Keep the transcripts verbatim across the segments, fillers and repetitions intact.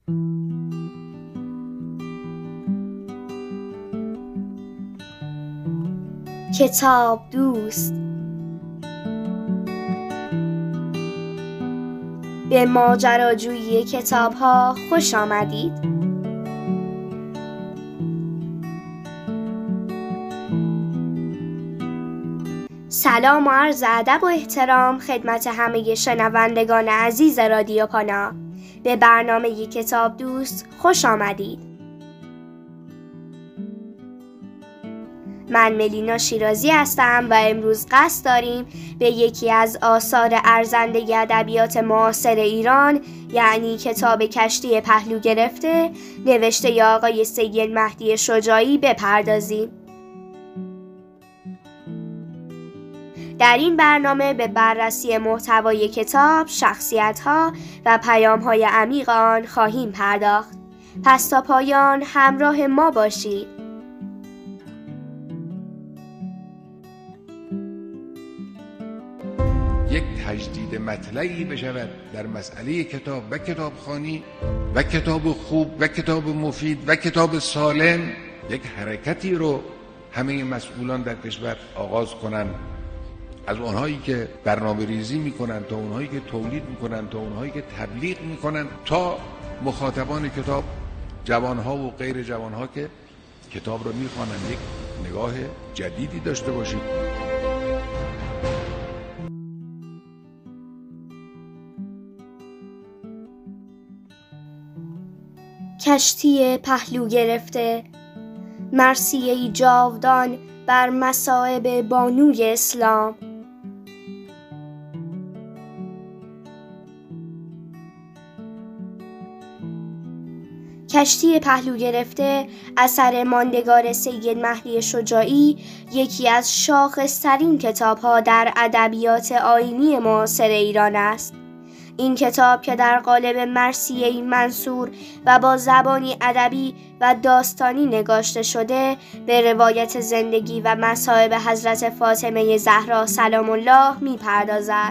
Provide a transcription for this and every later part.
کتاب دوست. به ماجراجویی کتاب ها خوش آمدید. سلام و عرض ادب و احترام خدمت همه شنوندگان عزیز رادیو پانا. به برنامه کتاب دوست خوش آمدید. من ملینا شیرازی هستم و امروز قصد داریم به یکی از آثار ارزنده ادبیات معاصر ایران، یعنی کتاب کشتی پهلو گرفته نوشته ی آقای سید مهدی شجاعی بپردازیم. در این برنامه به بررسی محتوای کتاب، شخصیت‌ها و پیام‌های عمیق آن خواهیم پرداخت. پس تا پایان همراه ما باشید. یک تجدید مطلعی بشود در مسئله کتاب و کتابخوانی و کتاب خوب و کتاب مفید و کتاب سالم، یک حرکتی رو همه مسئولان در کشور آغاز کنند، از اونهایی که برنامه ریزی میکنن تا اونهایی که تولید میکنن تا اونهایی که تبلیغ میکنن تا مخاطبان کتاب، جوانها و غیر جوانها که کتاب رو میخوانند، یک نگاه جدیدی داشته باشیم. کشتی پهلو گرفته، مرثیه‌ای جاودان بر مصائب بانوی اسلام. کشتی پهلو گرفته اثر ماندگار سید مهدی شجاعی یکی از شاخص‌ترین کتاب‌ها در ادبیات آیینی معاصر ایران است. این کتاب که در قالب مرثیه‌ای منثور و با زبانی ادبی و داستانی نگاشته شده، به روایت زندگی و مصائب حضرت فاطمه زهرا سلام الله می‌پردازد.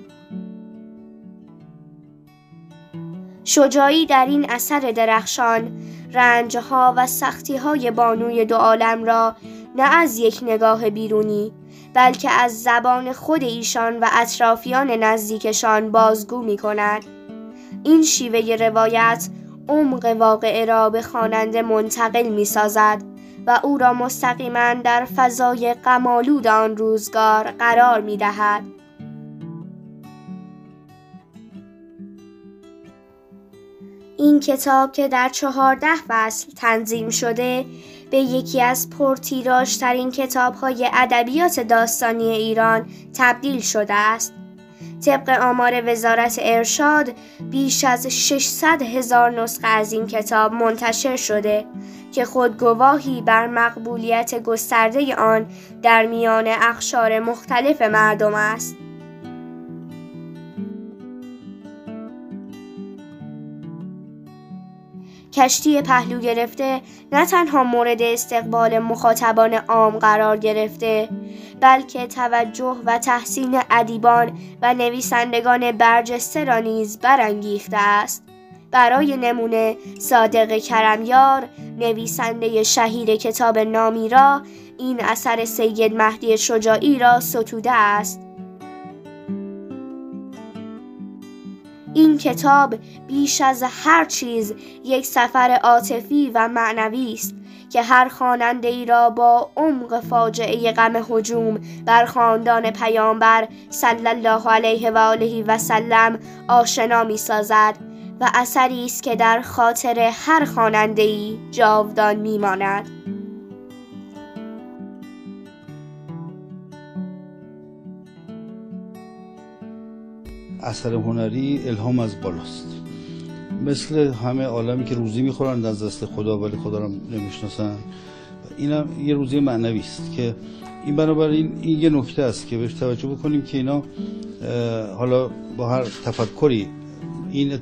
شجاعی در این اثر درخشان رنج‌ها و سختی‌های بانوی دو عالم را نه از یک نگاه بیرونی بلکه از زبان خود ایشان و اطرافیان نزدیکشان بازگو می کند. این شیوه روایت عمق واقعه را به خواننده منتقل می سازد و او را مستقیما در فضای غم‌آلود آن روزگار قرار می دهد. این کتاب که در چهارده فصل تنظیم شده، به یکی از پرتیراژترین کتاب‌های ادبیات داستانی ایران تبدیل شده است. طبق آمار وزارت ارشاد، بیش از ششصد هزار نسخه از این کتاب منتشر شده که خود گواهی بر مقبولیت گسترده آن در میان اقشار مختلف مردم است. کشتی پهلو گرفته نه تنها مورد استقبال مخاطبان عام قرار گرفته، بلکه توجه و تحسین ادیبان و نویسندگان برجسته را نیز برانگیخته است. برای نمونه صادق کرمیار، نویسنده شهیر کتاب نامیرا، این اثر سید مهدی شجاعی را ستوده است. این کتاب بیش از هر چیز یک سفر عاطفی و معنوی است که هر خواننده ای را با عمق فاجعه غم هجوم بر خاندان پیامبر صلی الله علیه و آله و سلم آشنا می سازد و اثری است که در خاطر هر خواننده ای جاودان می ماند. اثر هنری الهام از بالاست. مثل همه عالمی که روزی میخورن از دست خدا ولی خدا را نمیشناسن، اینم یه روزی معنوی است که این بنابراین این یه نکته است که بهش توجه بکنیم که اینا حالا با هر تفکری این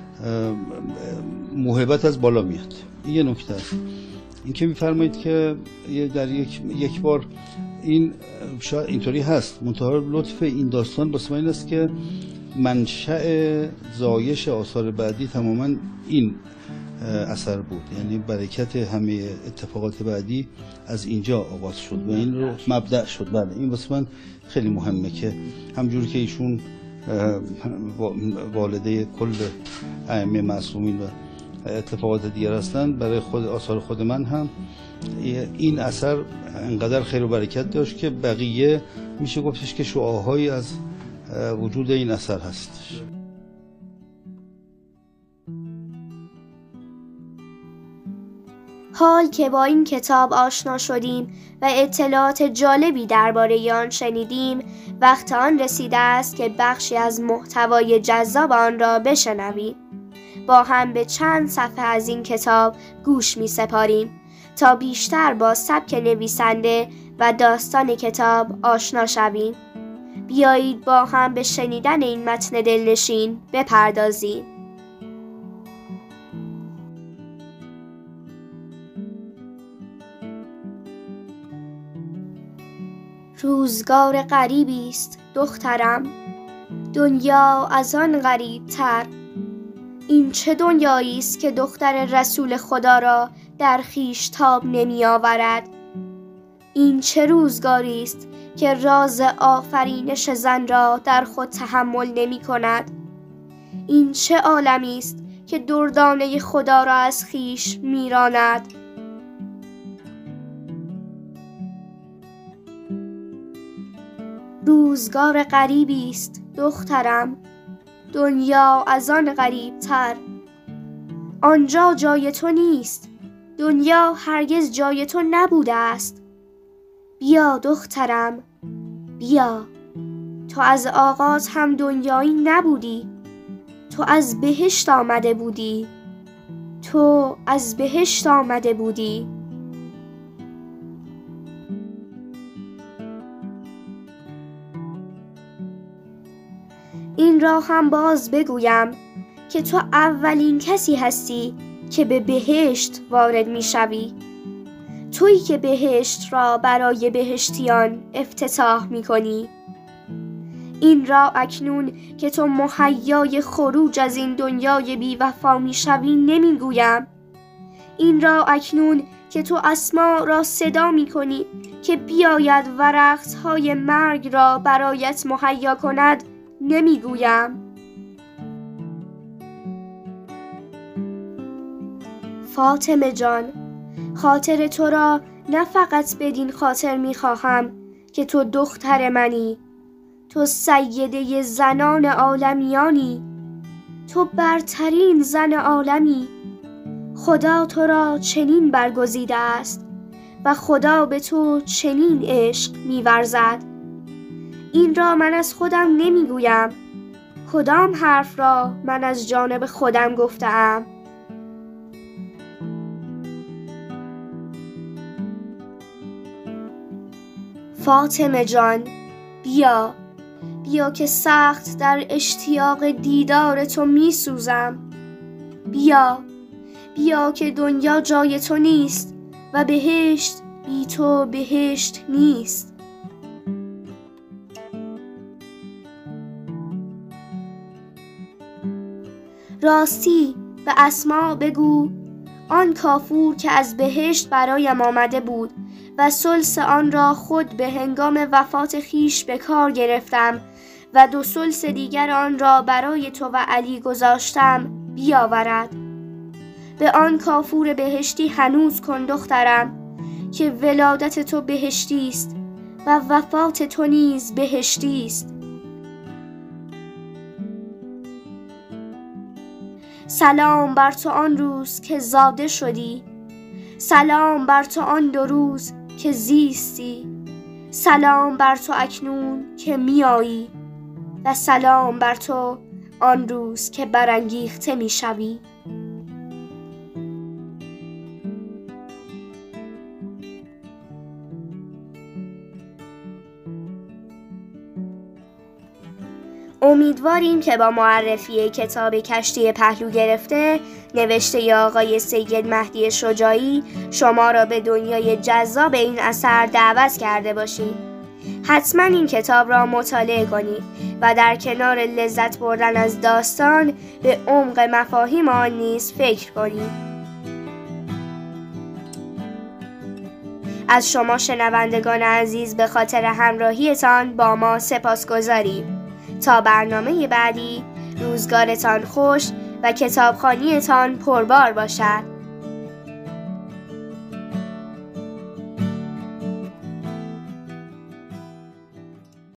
موهبت از بالا میاد. این یه نکته است. این که میفرمایید که در یک یک بار این شاید اینطوری هست، منتها لطف این داستان واسه من این است که منشأ زایش آثار بعدی تماما این اثر بود، یعنی برکت همه اتفاقات بعدی از اینجا آغاز شد و این رو مبدأ شد. بله این واسه من خیلی مهمه که همجور که ایشون والده کل ائمه معصومین و اتفاقات دیگر هستند، برای خود آثار خود من هم این اثر انقدر خیر و برکت داشت که بقیه میشه گفتش که شعاعهایی از وجود این اثر هستش. حال که با این کتاب آشنا شدیم و اطلاعات جالبی درباره آن شنیدیم، وقت آن رسیده است که بخشی از محتوای جذاب آن را بشنویم. با هم به چند صفحه از این کتاب گوش می سپاریم تا بیشتر با سبک نویسنده و داستان کتاب آشنا شویم. بیایید با هم به شنیدن این متن دلنشین بپردازیم. روزگار غریبی است دخترم، دنیا از آن غریب تر. این چه دنیایی است که دختر رسول خدا را در خویش تاب نمی آورد؟ این چه روزگاری است که راز آفرینش زن را در خود تحمل نمی کند؟ این چه عالمی است که دردانه خدا را از خویش می راند؟ روزگار غریبی است دخترم، دنیا از آن غریب تر. آنجا جای تو نیست، دنیا هرگز جای تو نبوده است. بیا دخترم، بیا. تو از آغاز هم دنیایی نبودی، تو از بهشت آمده بودی، تو از بهشت آمده بودی. این را هم باز بگویم که تو اولین کسی هستی که به بهشت وارد می شوی. تویی که بهشت را برای بهشتیان افتتاح می کنی. این را اکنون که تو مهیای خروج از این دنیای بی وفا می شوی نمی گویم. این را اکنون که تو اسما را صدا می کنی که بیاید ورقت‌های مرگ را برایت مهیا کند نمی گویم. فاطمه جان، خاطر تو را نه فقط بدین خاطر می خواهم که تو دختر منی، تو سیده زنان عالمیانی، تو برترین زن عالمی. خدا تو را چنین برگزیده است و خدا به تو چنین عشق می ورزد. این را من از خودم نمی گویم. کدام حرف را من از جانب خودم گفتم؟ فاطمه جان، بیا، بیا که سخت در اشتیاق دیدار تو می سوزم. بیا، بیا که دنیا جای تو نیست و بهشت بی تو بهشت نیست. راستی به اسما بگو آن کافور که از بهشت برایم آمده بود و ثلث آن را خود به هنگام وفات خیش به کار گرفتم و دو ثلث دیگر آن را برای تو و علی گذاشتم بیاورد. به آن کافور بهشتی هنوز کن دخترم که ولادت تو بهشتی است و وفات تو نیز بهشتی است. سلام بر تو آن روز که زاده شدی، سلام بر تو آن دو روز که زیستی، سلام بر تو اکنون که میایی و سلام بر تو آن روز که برانگیخته میشوی. امیدواریم که با معرفی کتاب کشتی پهلو گرفته نوشته ی آقای سید مهدی شجاعی شما را به دنیای جذاب این اثر دعوت کرده باشیم. حتما این کتاب را مطالعه کنید و در کنار لذت بردن از داستان به عمق مفاهیم آن نیز فکر کنید. از شما شنوندگان عزیز به خاطر همراهیتان با ما سپاسگزاریم. تا برنامه بعدی، روزگارتان خوش و کتابخوانیتان پربار باشد.